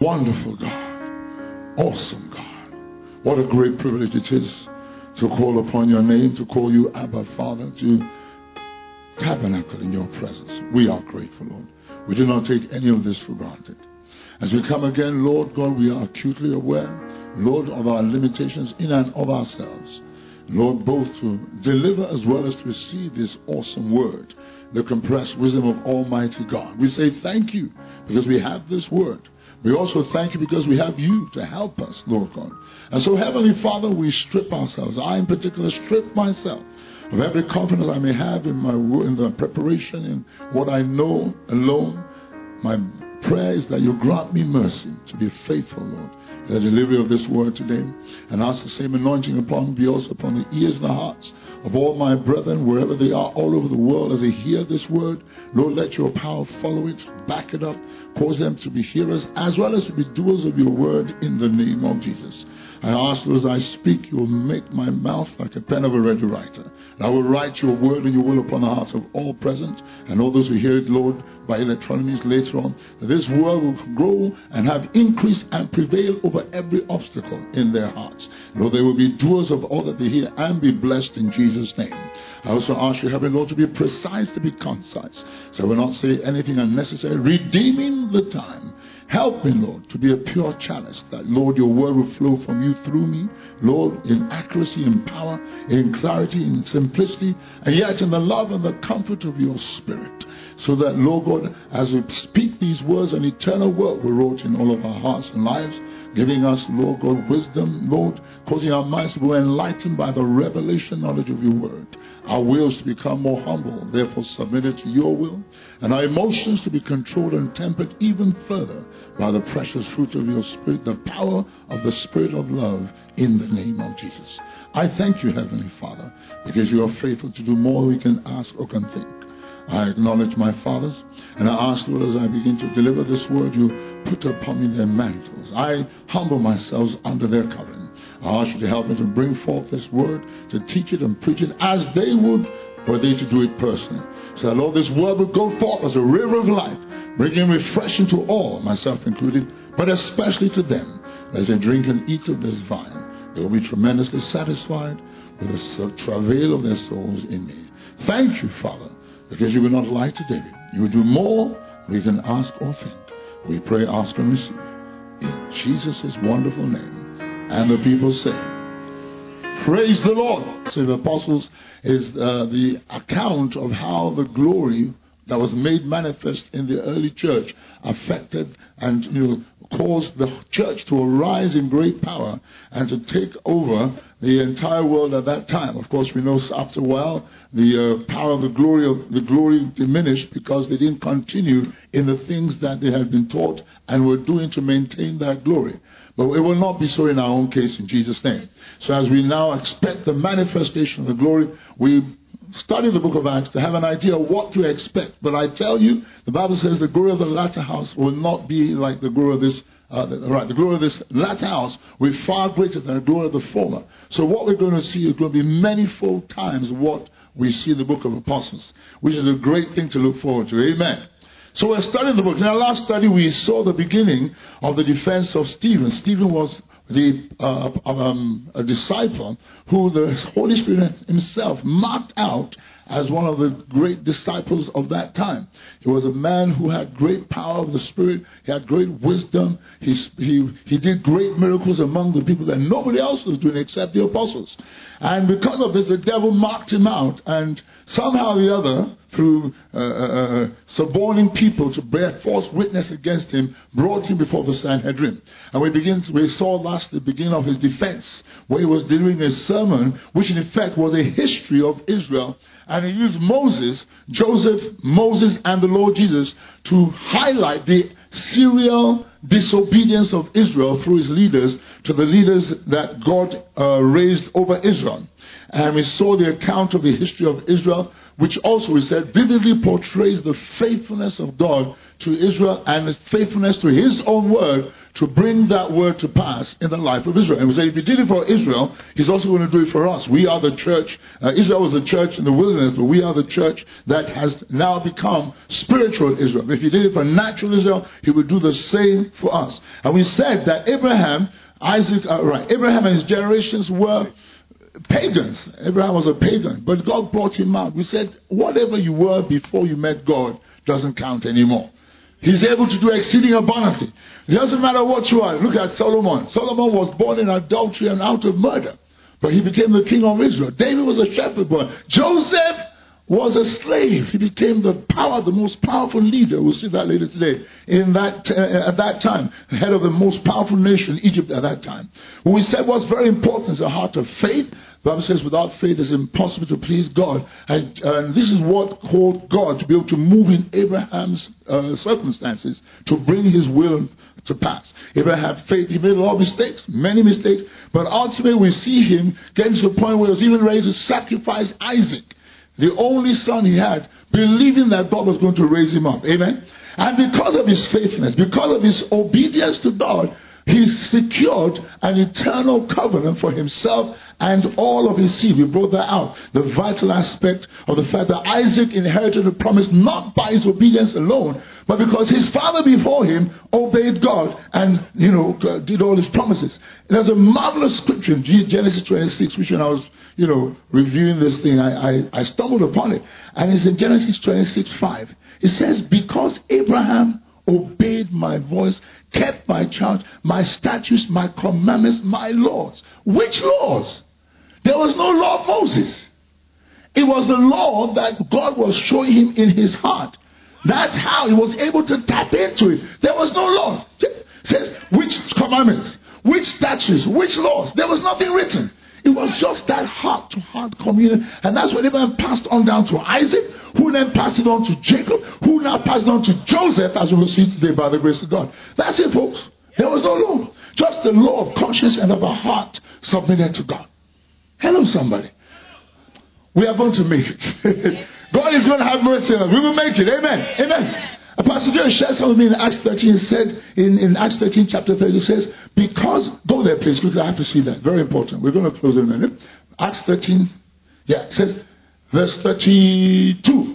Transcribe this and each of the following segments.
Wonderful God, awesome God. What a great privilege it is to call upon your name, to call you Abba Father, to tabernacle in your presence. We are grateful, Lord. We do not take any of this for granted. As we come again, Lord God, we are acutely aware, Lord, of our limitations in and of ourselves. Lord, both to deliver as well as to receive this awesome word, the compressed wisdom of Almighty God. We say thank you because we have this word. We also thank you because we have you to help us, Lord God. And so, Heavenly Father, we strip ourselves. I, in particular, strip myself of every confidence I may have in my word, in the preparation, in what I know alone. My prayer is that you grant me mercy to be faithful, Lord, in the delivery of this word today. And ask the same anointing upon me also upon the ears and the hearts of all my brethren, wherever they are, all over the world, as they hear this word. Lord, let your power follow it, back it up, cause them to be hearers as well as to be doers of your word in the name of Jesus. I ask, Lord, as I speak, you will make my mouth like a pen of a ready writer. And I will write your word and your will upon the hearts of all present and all those who hear it, Lord, by electronic means later on. That this word will grow and have increase and prevail over every obstacle in their hearts. Lord, they will be doers of all that they hear and be blessed in Jesus' name. I also ask you, Heavenly Lord, to be precise, to be concise, so I will not say anything unnecessary, redeeming the time. Help me, Lord, to be a pure chalice, that, Lord, your word will flow from you through me, Lord, in accuracy, in power, in clarity, in simplicity, and yet in the love and the comfort of your Spirit. So that, Lord God, as we speak these words, an eternal word will wrought in all of our hearts and lives, giving us, Lord God, wisdom, Lord, causing our minds to be enlightened by the revelation knowledge of your word. Our wills to become more humble, therefore submitted to your will, and our emotions to be controlled and tempered even further by the precious fruit of your Spirit, the power of the Spirit of love, in the name of Jesus. I thank you, Heavenly Father, because you are faithful to do more than we can ask or can think. I acknowledge my fathers, and I ask, Lord, as I begin to deliver this word, you put upon me their mantles. I humble myself under their covering. I ask you to help me to bring forth this word, to teach it and preach it as they would, were they to do it personally. So that, Lord, this word will go forth as a river of life, bringing refreshing to all, myself included, but especially to them. As they drink and eat of this vine, they will be tremendously satisfied with the travail of their souls in me. Thank you, Father, because you will not lie to David. You will do more than we can ask or think. We pray, ask, and receive. In Jesus' wonderful name. And the people say, praise the Lord. So the apostles is the account of how the glory that was made manifest in the early church affected and caused the church to arise in great power and to take over the entire world at that time. Of course, we know after a while the power of the glory diminished because they didn't continue in the things that they had been taught and were doing to maintain that glory. But it will not be so in our own case, in Jesus' name. So as we now expect the manifestation of the glory, we study the book of Acts to have an idea of what to expect. But I tell you, the Bible says the glory of the latter house will not be like the glory of this. The glory of this latter house will be far greater than the glory of the former. So what we're going to see is going to be manifold times what we see in the book of Apostles, which is a great thing to look forward to. Amen. So we're studying the book. In our last study, we saw the beginning of the defense of Stephen. Stephen was a disciple who the Holy Spirit himself marked out as one of the great disciples of that time. He was a man who had great power of the Spirit. He had great wisdom. He did great miracles among the people that nobody else was doing except the apostles. And because of this, the devil marked him out, and somehow or the other, through suborning people to bear false witness against him, brought him before the Sanhedrin. And we saw last the beginning of his defense, where he was delivering a sermon, which in effect was a history of Israel. And he used Moses, Moses and the Lord Jesus to highlight the serial disobedience of Israel through his leaders to the leaders that God raised over Israel. And we saw the account of the history of Israel, which also, we said, vividly portrays the faithfulness of God to Israel and his faithfulness to his own word to bring that word to pass in the life of Israel. And we said, if he did it for Israel, he's also going to do it for us. We are the church. Israel was the church in the wilderness, but we are the church that has now become spiritual Israel. If he did it for natural Israel, he would do the same for us. And we said that Abraham and his generations were pagans. Abraham was a pagan, but God brought him out. We said, whatever you were before you met God doesn't count anymore. He's able to do exceeding abundantly. It doesn't matter what you are. Look at Solomon. Solomon was born in adultery and out of murder, but he became the king of Israel. David was a shepherd boy. Joseph was a slave. He became the most powerful leader. We'll see that later today. At that time, the head of the most powerful nation, Egypt, at that time. When we said what's very important is the heart of faith. The Bible says without faith it's impossible to please God. And this is what caused God to be able to move in Abraham's circumstances to bring his will to pass. Abraham had faith. He made a lot of mistakes, many mistakes. But ultimately we see him getting to the point where he was even ready to sacrifice Isaac, the only son he had, believing that God was going to raise him up. Amen? And because of his faithfulness, because of his obedience to God, he secured an eternal covenant for himself and all of his seed. We brought that out. The vital aspect of the fact that Isaac inherited the promise not by his obedience alone, but because his father before him obeyed God and, did all his promises. There's a marvelous scripture in Genesis 26, which when I was, reviewing this thing, I stumbled upon it. And it's in Genesis 26:5. It says, because Abraham obeyed my voice, kept my charge, my statutes, my commandments, my laws. Which laws? There was no law of Moses. It was the law that God was showing him in his heart. That's how he was able to tap into it. There was no law. It says, which commandments, which statutes, which laws? There was nothing written. It was just that heart-to-heart communion. And that's what Abraham passed on down to Isaac, who then passed it on to Jacob, who now passed it on to Joseph, as we will see today by the grace of God. That's it, folks. There was no law. Just the law of conscience and of a heart submitted to God. Hello, somebody. We are going to make it. God is going to have mercy on us. We will make it. Amen. Amen. Pastor Joe shared some with me in Acts 13. Said in Acts 13 chapter 30, it says, because, go there please, because I have to see that. Very important. We're going to close in a minute. Acts 13, it says, verse 32,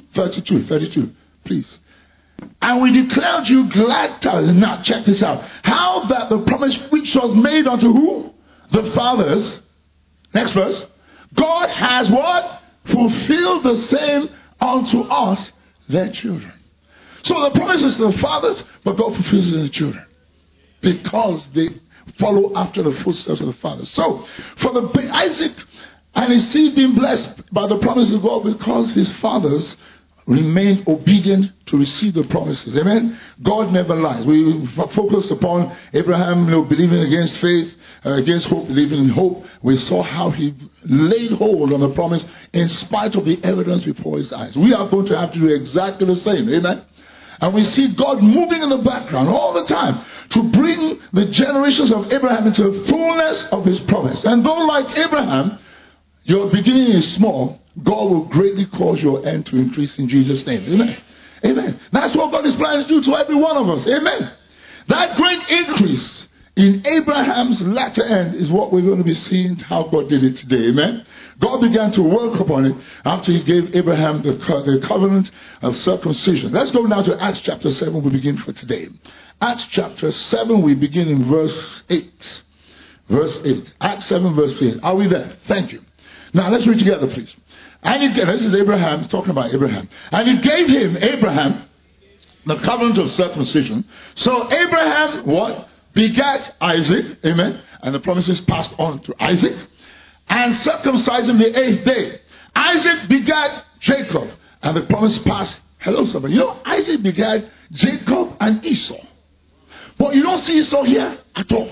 please. And we declared you glad tidings. Now check this out. How that the promise which was made unto who? The fathers. Next verse. God has what? Fulfilled the same unto us, their children. So the promise is to the fathers, but God fulfills it in the children, because they follow after the footsteps of the fathers. So, for Isaac and his seed being blessed by the promises of God, because his fathers remained obedient to receive the promises. Amen? God never lies. We focused upon Abraham believing against faith, against hope, believing in hope. We saw how he laid hold on the promise in spite of the evidence before his eyes. We are going to have to do exactly the same. Amen? And we see God moving in the background all the time to bring the generations of Abraham into the fullness of his promise. And though like Abraham, your beginning is small, God will greatly cause your end to increase in Jesus' name. Amen. Amen. That's what God is planning to do to every one of us. Amen. That great increase in Abraham's latter end is what we're going to be seeing how God did it today. Amen. God began to work upon it after he gave Abraham the covenant of circumcision. Let's go now to Acts chapter 7. We begin for today. Acts chapter 7, we begin in verse 8. Verse 8. Acts 7, verse 8. Are we there? Thank you. Now let's read together, please. And this is Abraham, he's talking about Abraham. And he gave him, Abraham, the covenant of circumcision. So Abraham, what? Begat Isaac. Amen. And the promises passed on to Isaac. And circumcised him the 8th day. Isaac begat Jacob. And the promise passed. Hello, somebody. Isaac begat Jacob and Esau. But you don't see Esau here at all.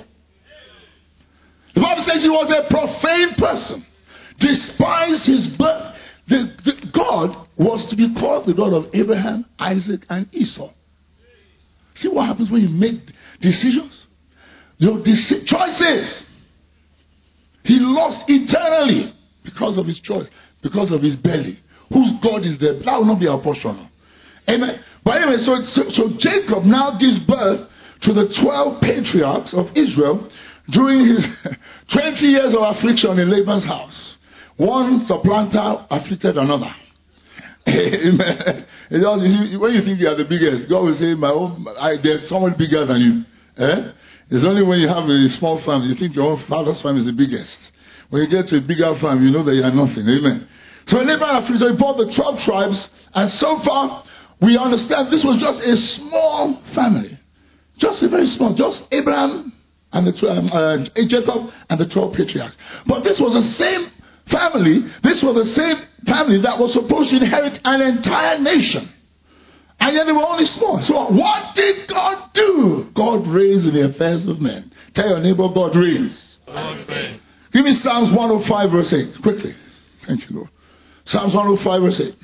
The Bible says he was a profane person. Despised his birth. God was to be called the God of Abraham, Isaac, and Esau. See what happens when you make decisions? Your choices. He lost eternally because of his choice, because of his belly. Whose God is there? That will not be our portion. Amen. But anyway, so Jacob now gives birth to the 12 patriarchs of Israel during his 20 years of affliction in Laban's house. One supplanter afflicted another. Amen. When you think you are the biggest, God will say, there's someone bigger than you. It's only when you have a small family, you think your own father's family is the biggest. When you get to a bigger family, you know that you are nothing. Amen. So Laban afflicted, he brought the 12 tribes, and so far, we understand this was just a small family. Just a very small, just Abraham and Jacob and the 12 patriarchs. But this was the same family, that was supposed to inherit an entire nation. And yet they were only small. So what did God do? God reigns in the affairs of men. Tell your neighbor, God reigns. Give me Psalms 105 verse 8, quickly. Thank you, Lord. Psalms 105 verse 8.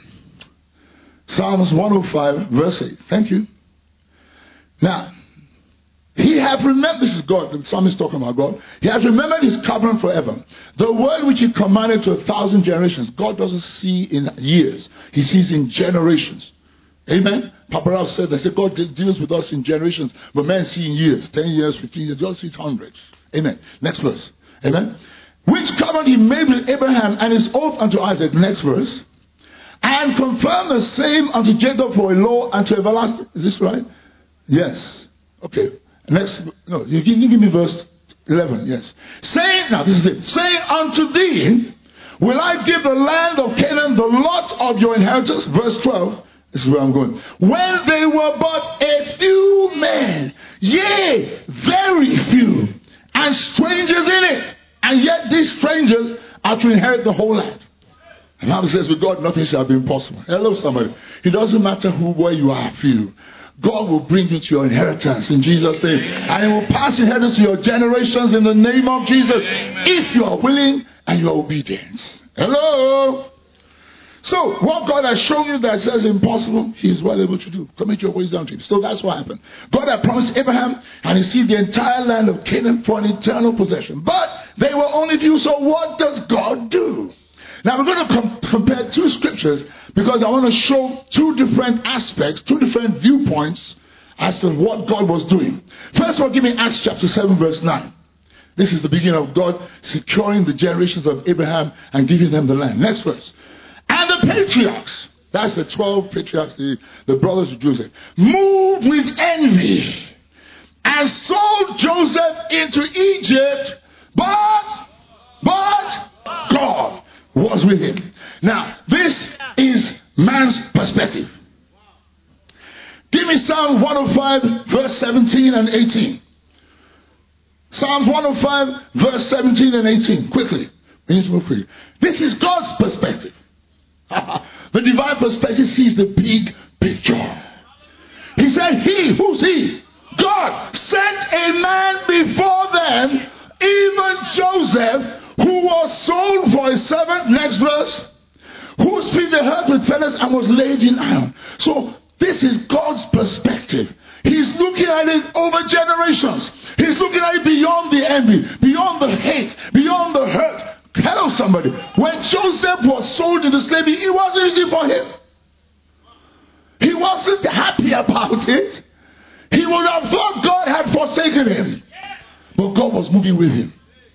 Psalms 105 verse 8. Thank you. Now, he hath remembered, this is God, the psalmist talking about God. He has remembered his covenant forever. The word which he commanded to 1,000 generations. God doesn't see in years. He sees in generations. Amen. Papa Ralph said, God deals with us in generations, but men see in years, 10 years, 15 years, God sees hundreds. Amen. Next verse. Amen. Which covenant he made with Abraham and his oath unto Isaac. Next verse. And confirmed the same unto Jacob for a law and to everlasting. Is this right? Yes. Okay. Next. No, you give me verse 11. Yes. Saying, now this is it. Saying unto thee, will I give the land of Canaan the lot of your inheritance? Verse 12. This is where I'm going. When they were but a few men, yea, very few, and strangers in it. And yet these strangers are to inherit the whole land. The Bible says with God nothing shall be impossible. Hello somebody. It doesn't matter where you are, few. God will bring you to your inheritance in Jesus' name. And He will pass inheritance to your generations in the name of Jesus. Amen. If you are willing and you are obedient. Hello. So what God has shown you that says impossible, He is well able to do. Commit your ways down to Him. So that's what happened. God had promised Abraham and he sees the entire land of Canaan for an eternal possession. But they were only few. So what does God do? Now we're going to compare two scriptures because I want to show two different aspects, two different viewpoints as to what God was doing. First of all, give me Acts chapter 7 verse 9. This is the beginning of God securing the generations of Abraham and giving them the land. Next verse. And the patriarchs, that's the 12 patriarchs, the brothers of Joseph, moved with envy and sold Joseph into Egypt, but God was with him. Now, this is man's perspective. Give me Psalm 105 verse 17 and 18. Psalms 105 verse 17 and 18. Quickly. We need to move quickly. This is God's perspective. The divine perspective sees the big picture. He said, who's he? God sent a man before them, even Joseph, who was sold for a servant. Next verse. Whose feet they hurt with fetters and was laid in iron. So this is God's perspective. He's looking at it over generations. He's looking at it beyond the envy, beyond the hate, beyond the hurt. Hello somebody. When Joseph was sold into slavery, it wasn't easy for him. He wasn't happy about it. He would have thought God had forsaken him. But God was moving with him.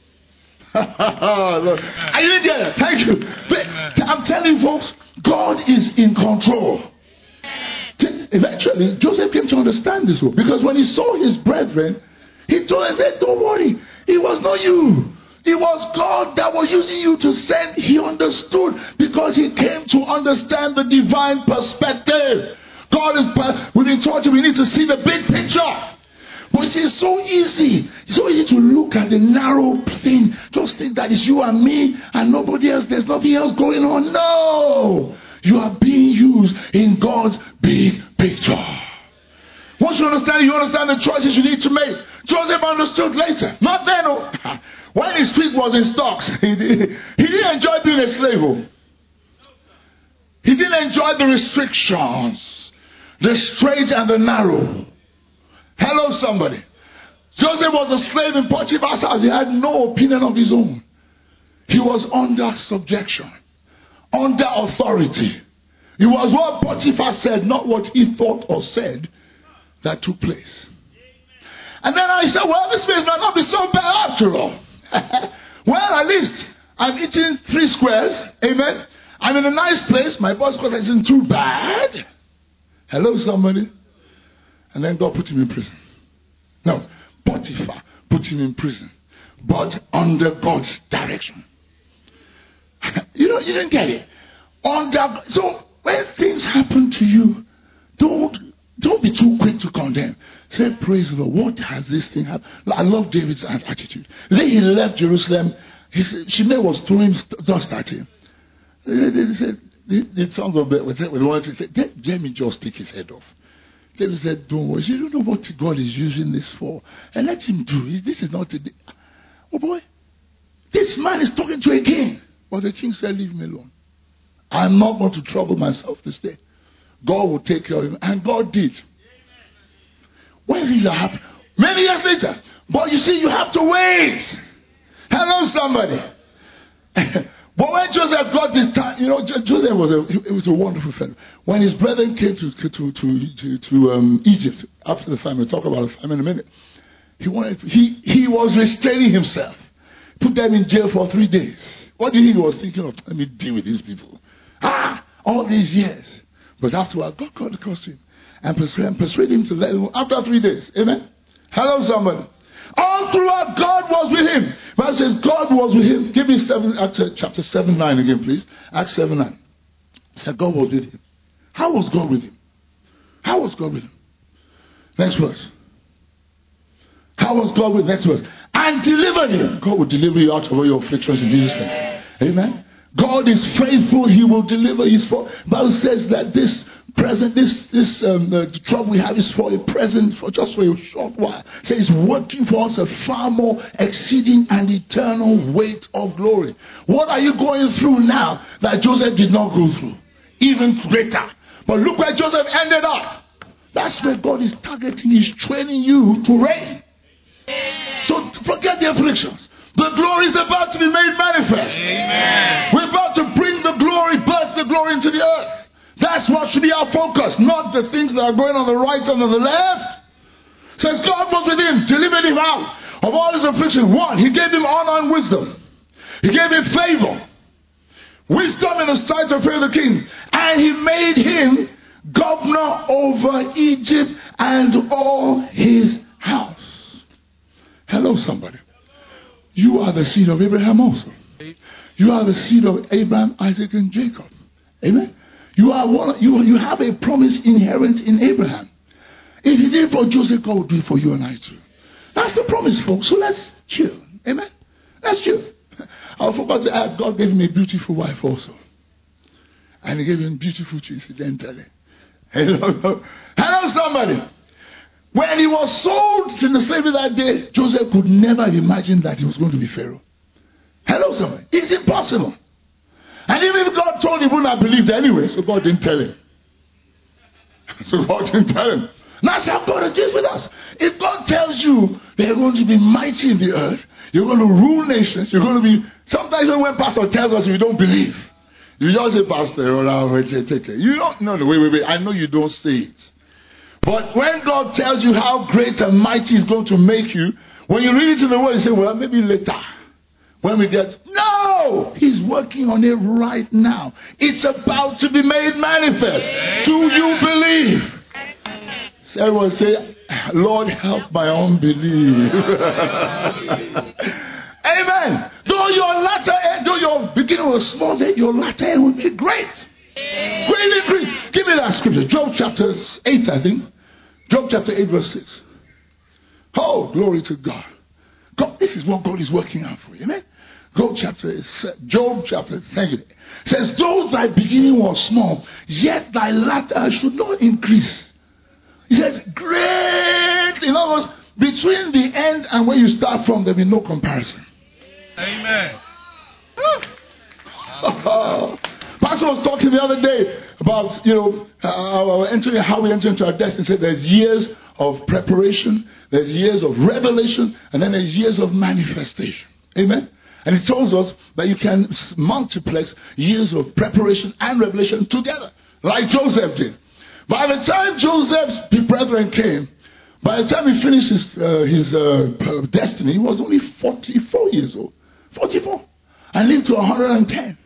Are you there? Thank you. I'm telling you folks, God is in control. Eventually, Joseph came to understand this. Because when he saw his brethren, he told them, said, don't worry. It was not you. It was God that was using you to send. He understood because he came to understand the divine perspective. God is, we've been taught we need to see the big picture. But you see, it's so easy. It's so easy to look at the narrow thing. Just think that it's you and me and nobody else. There's nothing else going on. No. You are being used in God's big picture. Once you understand it, you understand the choices you need to make. Joseph understood later. Not then. Oh. When his feet was in stocks, he didn't enjoy being a slave. He didn't enjoy the restrictions, the straight and the narrow. Hello, somebody. Joseph was a slave in Potiphar's house. He had no opinion of his own. He was under subjection, under authority. It was what Potiphar said, not what he thought or said, that took place. And then I said, well, this place might not be so bad after all. Well, at least I'm eating 3 squares. Amen. I'm in a nice place. My boss quarter isn't too bad. Hello, somebody. And then God put him in prison. No, Potiphar put him in prison, but under God's direction. You didn't get it. So when things happen to you, don't be too quick to condemn. Say, praise the Lord. What has this thing happened? I love David's attitude. Then he left Jerusalem. Shimei was throwing dust at him. They said, the sons of Beth wanted to say, let me just take his head off. David said, don't worry. You don't know what God is using this for. And let him do. This is not a... Oh boy. This man is talking to a king. But the king said, leave me alone. I'm not going to trouble myself this day. God will take care of him. And God did. When things are happening, many years later. But you see, you have to wait. Hello, somebody. But when Joseph got this time, Joseph was a wonderful fellow. When his brethren came to Egypt after the famine, we'll talk about the famine in a minute. He was restraining himself. Put them in jail for 3 days. What do you think he was thinking of? Let me deal with these people. All these years. But afterward, God called across him and persuaded him to let him go after 3 days. Amen? Hello, somebody. All throughout, God was with him. Bible says God was with him. Give me Acts chapter 7:9 again, please. Acts 7:9. It said God was with him. How was God with him? How was God with him? Next verse. How was God with him? Next verse. And delivered him. God will deliver you out of all your afflictions in Jesus' name. Amen. God is faithful. He will deliver his for. Bible says that this trouble we have is for a present, for just for a short while. So he's working for us a far more exceeding and eternal weight of glory. What are you going through now that Joseph did not go through? Even greater. But look where Joseph ended up. That's where God is targeting. He's training you to reign. So forget the afflictions. The glory is about to be made manifest. Amen. We're about to bring the glory, birth the glory into the earth. That's what should be our focus, not the things that are going on the right and on the left. Says God was with him, delivered him out of all his afflictions. 1, he gave him honor and wisdom. He gave him favor. Wisdom in the sight of Pharaoh the king. And he made him governor over Egypt and all his house. Hello, somebody. You are the seed of Abraham also. You are the seed of Abraham, Isaac, and Jacob. Amen. You have a promise inherent in Abraham. If he did it for Joseph, God will do it for you and I too. That's the promise, folks. So let's chill. Amen. Let's chill. I forgot to add, God gave him a beautiful wife also. And he gave him beautiful children, incidentally. Hello, somebody. When he was sold into slavery that day, Joseph could never imagine that he was going to be Pharaoh. Hello, somebody. It's impossible. And even if God told him, he would not believe anyway, so God didn't tell him. That's how God is with us. If God tells you that you're going to be mighty in the earth, you're going to rule nations, you're going to be... Sometimes when pastor tells us we don't believe, you just say, pastor, take care. You don't... No, wait. I know you don't say it. But when God tells you how great and mighty He's going to make you, when you read it in the Word, you say, well, maybe later. When we get... No! He's working on it right now. It's about to be made manifest. Amen. Do you believe? Everyone say, Lord, help my unbelief. Amen. Though your beginning was small, then your latter end will be great. Great increase. Give me that scripture. Job chapter 8, I think. Job chapter 8, verse 6. Oh, glory to God. God, this is what God is working out for you. Amen. Job chapter, thank you. Says, though thy beginning was small, yet thy latter should not increase. He says, great. In other words, between the end and where you start from, there will be no comparison. Amen. Pastor was talking the other day about, how we enter into our destiny. He said there's years of preparation, there's years of revelation, and then there's years of manifestation. Amen. And it tells us that you can multiplex years of preparation and revelation together, like Joseph did. By the time Joseph's brethren came, by the time he finished his destiny, he was only 44 years old. 44. And lived to 110.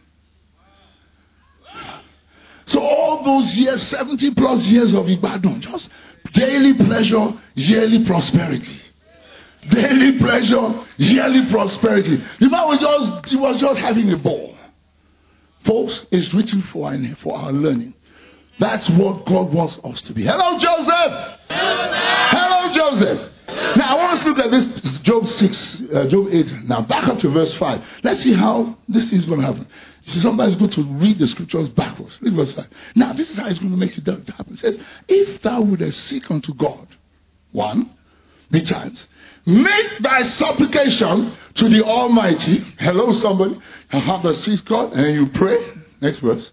So all those years, 70 plus years of Ibadan, just daily pleasure, yearly prosperity. Daily pleasure, yearly prosperity. The man was just having a ball. Folks, it's written for our learning. That's what God wants us to be. Hello, Joseph. Hello, Joseph. Now, I want us to look at this Job 8. Now, back up to verse 5. Let's see how this is going to happen. Sometimes it's good to read the scriptures backwards. Read verse 5. Now, this is how it's going to make it happen. It says, if thou wouldest seek unto God, one, betimes, make thy supplication to the Almighty. Hello, somebody. You have to seek God and you pray. Next verse.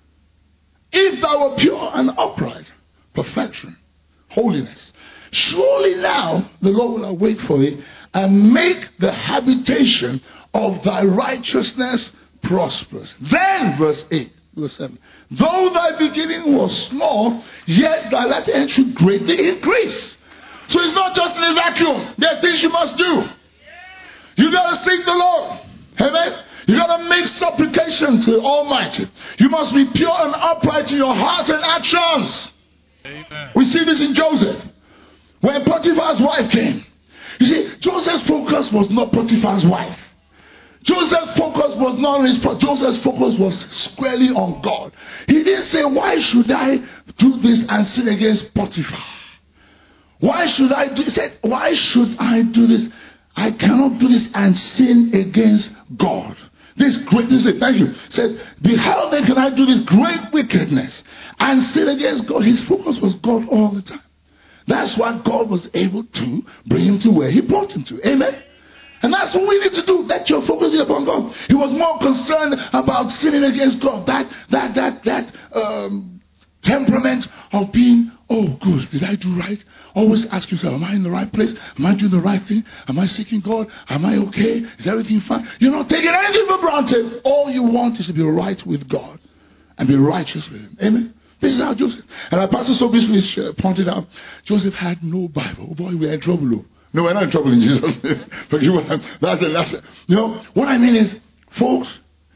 If thou were pure and upright, perfection, holiness, surely now the Lord will await for thee and make the habitation of thy righteousness prosperous. Then, verse 8, verse 7, though thy beginning was small, yet thy latter end should greatly increase. So it's not just in a vacuum. There are things you must do. You got to seek the Lord. Amen. You got to make supplication to the Almighty. You must be pure and upright in your heart and actions. Amen. We see this in Joseph. When Potiphar's wife came. You see, Joseph's focus was not Potiphar's wife. Joseph's focus was not on his... Joseph's focus was squarely on God. He didn't say, why should I do this and sin against Potiphar? Why should I do... He said, why should I do this? I cannot do this and sin against God. Thank you. Said, behold, then can I do this great wickedness and sin against God? His focus was God all the time. That's why God was able to bring him to where he brought him to. Amen. And that's what we need to do. Let your focus be upon God. He was more concerned about sinning against God. That temperament of being, oh, good, did I do right? Always ask yourself, am I in the right place? Am I doing the right thing? Am I seeking God? Am I okay? Is everything fine? You're not taking anything for granted. All you want is to be right with God and be righteous with him. Amen. This is how Joseph. And our pastor so recently pointed out, Joseph had no Bible. Oh boy, we're in trouble. No, we're not in trouble in Jesus' name. Forgive what that's it. You know, what I mean is, folks,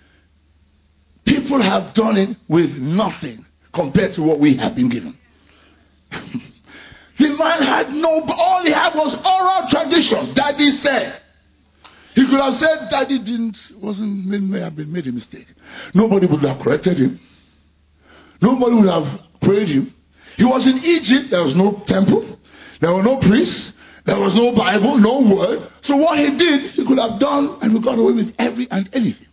people have done it with nothing compared to what we have been given. The man had all he had was oral tradition. Daddy said. He could have said Daddy may have made a mistake. Nobody would have corrected him. Nobody would have prayed him. He was in Egypt. There was no temple. There were no priests. There was no Bible, no word. So what he did, he could have done, and we got away with every and anything.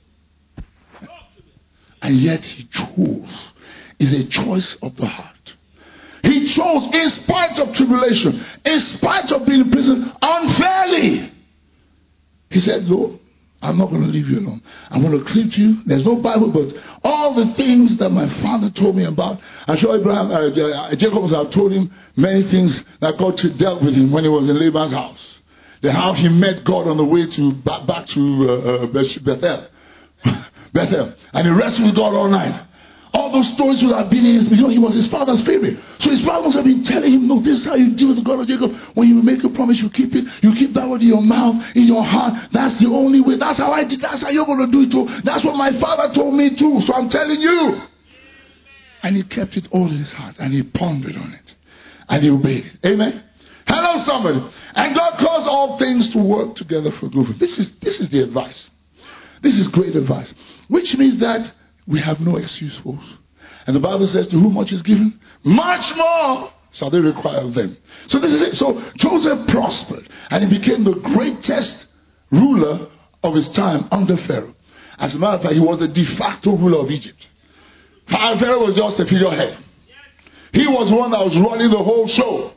And yet he chose. It's a choice of the heart. He chose in spite of tribulation, in spite of being in prison unfairly. He said, no, I'm not going to leave you alone. I'm going to cleave to you. There's no Bible, but all the things that my father told me about. I'm sure Jacob have told him many things that God dealt with him when he was in Laban's house. How he met God on the way back to Bethel. Bethel. And he wrestled with God all night. All those stories would have been in his, he was his father's favorite. So his father must have been telling him, no, this is how you deal with the God of Jacob. When you make a promise, you keep it. You keep that word in your mouth, in your heart. That's the only way. That's how I did. That's how you're going to do it too. That's what my father told me too. So I'm telling you. And he kept it all in his heart. And he pondered on it. And he obeyed it. Amen. Hello, somebody. And God caused all things to work together for good. This is the advice. This is great advice. Which means that we have no excuse, folks. And the Bible says, to whom much is given, much more shall they require of them. So this is it. So Joseph prospered. And he became the greatest ruler of his time under Pharaoh. As a matter of fact, he was the de facto ruler of Egypt. Pharaoh was just a figurehead. He was one that was running the whole show.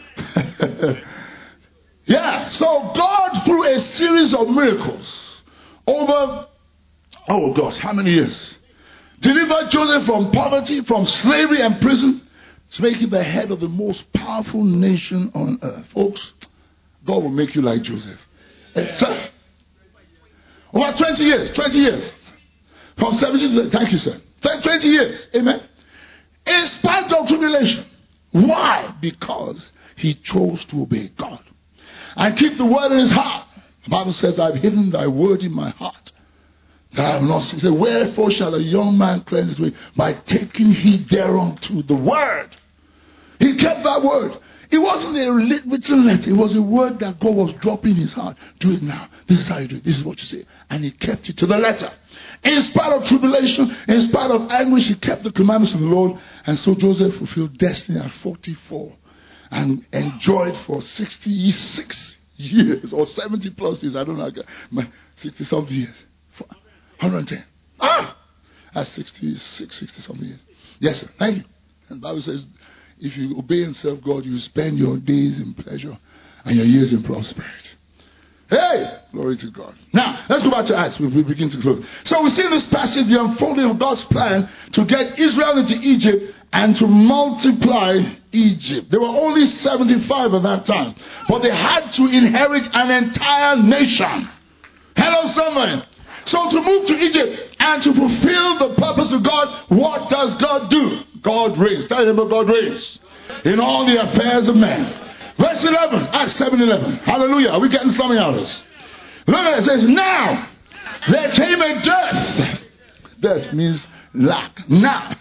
Yeah. So God, through a series of miracles, over, oh gosh, how many years? Delivered Joseph from poverty, from slavery and prison, to make him the head of the most powerful nation on earth. Folks, God will make you like Joseph. About 20 years. 20 years. From 17 to, thank you, sir. 20 years. Amen. In spite of tribulation. Why? Because he chose to obey God. And keep the word in his heart. The Bible says, I've hidden thy word in my heart, that I have not seen. He said, wherefore shall a young man cleanse his way? By taking heed thereunto the word. He kept that word. It wasn't a written letter. It was a word that God was dropping in his heart. Do it now. This is how you do it. This is what you say. And he kept it to the letter. In spite of tribulation, in spite of anguish, he kept the commandments of the Lord. And so Joseph fulfilled destiny at 44 and enjoyed for 66 years or 70 plus years. I don't know. 60 something years. 110. That's 66, 60 something years. Yes, sir. Thank you. And the Bible says, if you obey and serve God, you spend your days in pleasure and your years in prosperity. Hey! Glory to God. Now, let's go back to Acts. We begin to close. So we see in this passage the unfolding of God's plan to get Israel into Egypt and to multiply Egypt. There were only 75 at that time. But they had to inherit an entire nation. Hello, somebody. So to move to Egypt and to fulfill the purpose of God, what does God do? God reigns. Tell him about God reigns in all the affairs of men. Verse 11, Acts 7:11. Hallelujah. Are we getting something out of this? Look at it. It says, now there came a death. Death means lack. Now.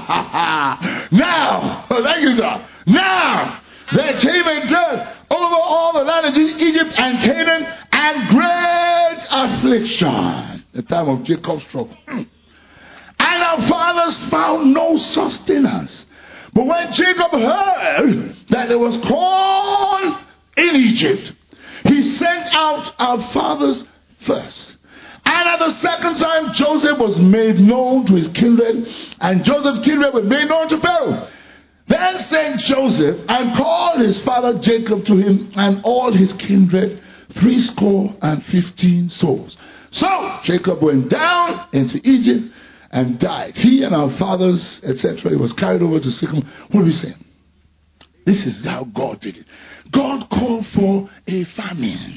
Now. Thank you, sir. Now there came a death over all the land of Egypt and Canaan, and great affliction. The time of Jacob's trouble. And our fathers found no sustenance. But when Jacob heard that there was corn in Egypt, he sent out our fathers first. And at the second time, Joseph was made known to his kindred, and Joseph's kindred was made known to Pharaoh. Then sent Joseph and called his father Jacob to him and all his kindred, 70 souls. So Jacob went down into Egypt and died. He and our fathers, etc. He was carried over to Shechem. What are we saying? This is how God did it. God called for a famine.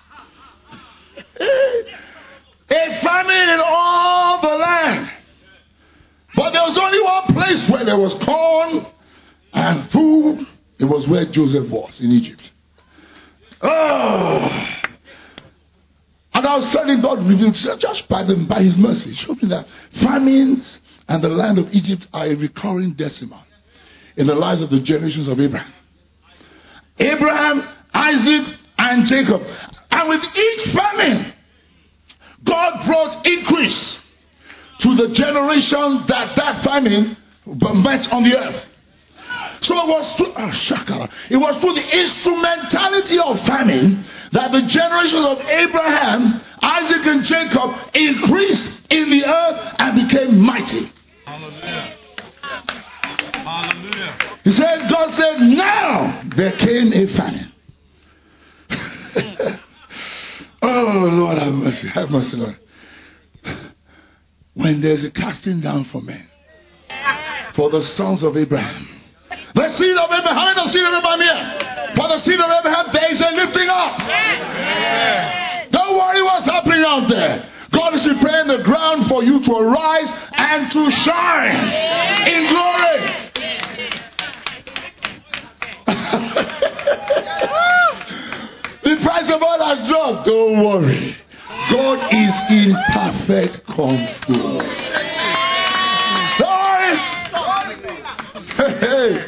A famine in all the land. But there was only one place where there was corn and food. It was where Joseph was, in Egypt. Oh! And I was telling God, revealed just by his mercy, showed me that famines and the land of Egypt are a recurring decimal in the lives of the generations of Abraham. Abraham, Isaac, and Jacob. And with each famine, God brought increase to the generation that famine met on the earth. So it was through the instrumentality of famine that the generations of Abraham, Isaac, and Jacob increased in the earth and became mighty. Hallelujah. Hallelujah. He said, God said, now there came a famine. Oh, Lord, have mercy. Have mercy, Lord. When there's a casting down for men, for the sons of Abraham, the seed of Abraham, how many the seed of Abraham here? For the seed of Abraham, there is a lifting up. Don't worry what's happening out there. God is preparing the ground for you to arise and to shine in glory. The price of oil has dropped. Don't worry. God is in perfect control. Hey.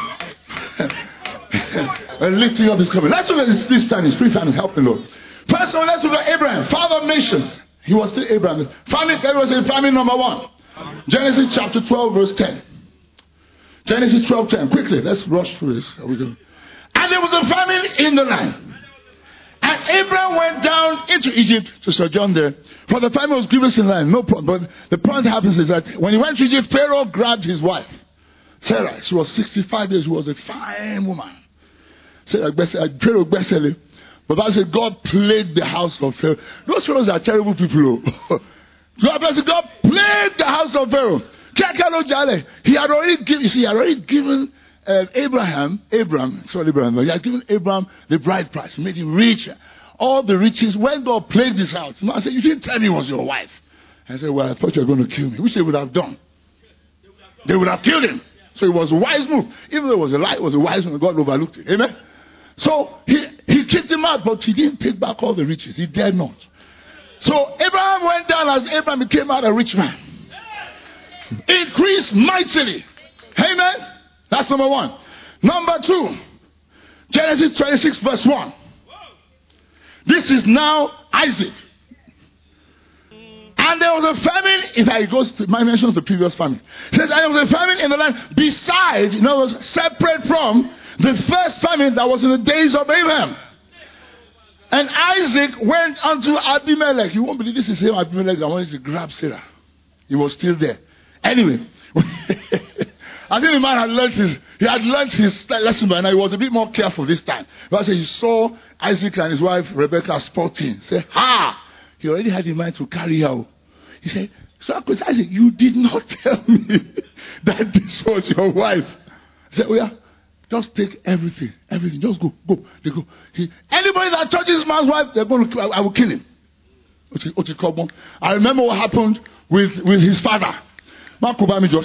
And lifting up is coming. Let's look at this famine. Three famines. Help me, Lord. First of all, let's look at Abraham, father of nations. He was still Abraham. Famine, everyone say famine number 1. Genesis chapter 12, verse 10. Genesis 12:10. Quickly, let's rush through this. Are we going? And there was a famine in the land. And Abraham went down into Egypt to sojourn there. For the famine was grievous in the land. No problem. But the point that happens is that when he went to Egypt, Pharaoh grabbed his wife, Sarah. She was 65 years. She was a fine woman. Sarah, Pharaoh basically. But Bible said God plagued the house of Pharaoh. Those Pharaohs are terrible people. God plagued the house of Pharaoh. He had already given Abraham, he had given Abraham the bride price. He made him rich. all the riches, when God plagued his house, I said, you didn't tell me it was your wife. I said, well, I thought you were going to kill me. Which they would have done. They would have killed him. So it was a wise move. Even though it was a lie, it was a wise move. God overlooked it. Amen. So he kicked him out, but he didn't take back all the riches. He dared not. So Abraham went down as Abraham became out a rich man. Increased mightily. Amen. That's number one. Number two, Genesis 26 verse 1. This is now Isaac. And there was a famine. If I goes to my mentions the previous famine. It says, and there was a famine in the land besides, in other words, separate from the first famine that was in the days of Abraham. And Isaac went unto Abimelech. You won't believe this is him, Abimelech, that wanted to grab Sarah. He was still there. Anyway, I think the man had learned his lesson by now. He was a bit more careful this time. Because he saw Isaac and his wife Rebecca sporting. Say, ha! He already had in mind to carry her. He said, so Isaac, you did not tell me that this was your wife. I said, oh yeah, just take everything. Just go. They go. Anybody that touches this man's wife, I will kill him. I remember what happened with his father. That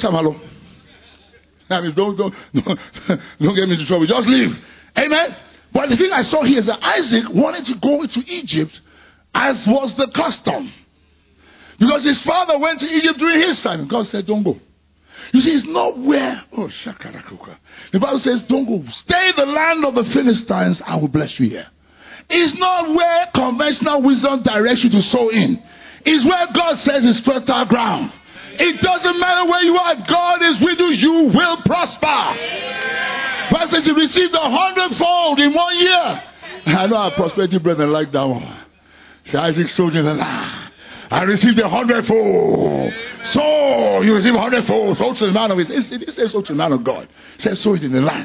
means don't get me into trouble. Just leave. Amen. But the thing I saw here is that Isaac wanted to go into Egypt as was the custom. Because his father went to Egypt during his time. God said, don't go. You see, it's not where. Oh, shakarakuka. The Bible says, don't go. Stay in the land of the Philistines. I will bless you here. It's not where conventional wisdom directs you to sow in. It's where God says it's fertile ground. It doesn't matter where you are. If God is with you, you will prosper. God says you received 100-fold in 1 year. I know our prosperity brethren like that one. See, Isaac sowed in the land. I received 100-fold. So you receive 100-fold. So to the man of it. It says so to the man of God. It says so it in the land.